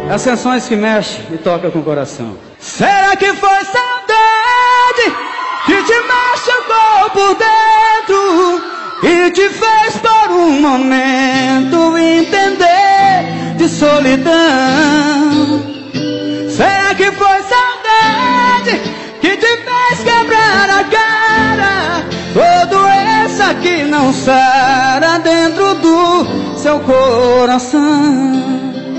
As canções que mexem e tocam com o coração. Será que foi saudade que te machucou por dentro e te fez por um momento entender de solidão? Será que foi saudade que te fez quebrar a cara? Doença que não sara dentro do seu coração.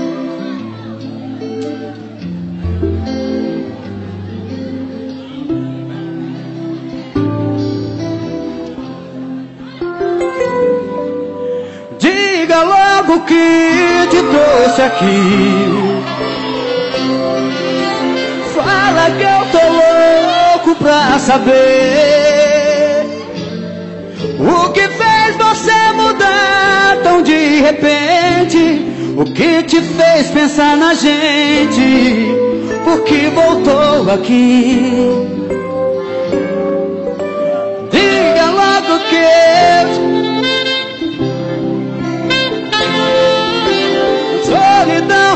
Diga logo o que te trouxe aqui. Fala que eu tô louco pra saber o que fez você mudar tão de repente. O que te fez pensar na gente? Por que voltou aqui? Diga logo que eu... Solidão.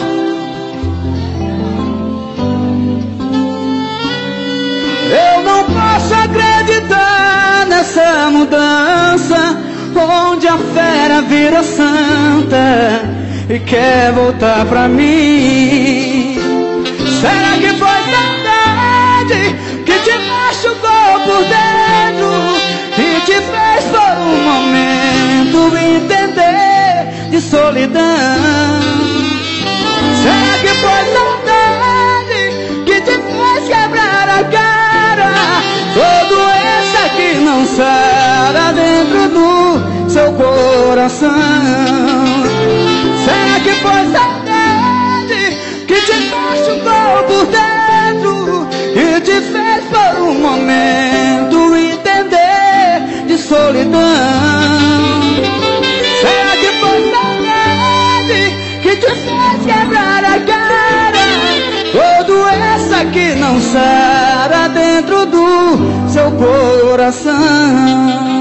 Eu não posso acreditar nessa mudança, onde a fera vira santa e quer voltar pra mim. Será que foi saudade que te machucou por dentro e te fez por um momento entender de solidão? Será que foi saudade que te fez quebrar a cara? Doença que não sara dentro do seu coração. Será que foi saudade que te machucou por dentro e te fez por um momento entender de solidão? Será que foi saudade que te fez quebrar a cara? Doença que não sara dentro do seu coração.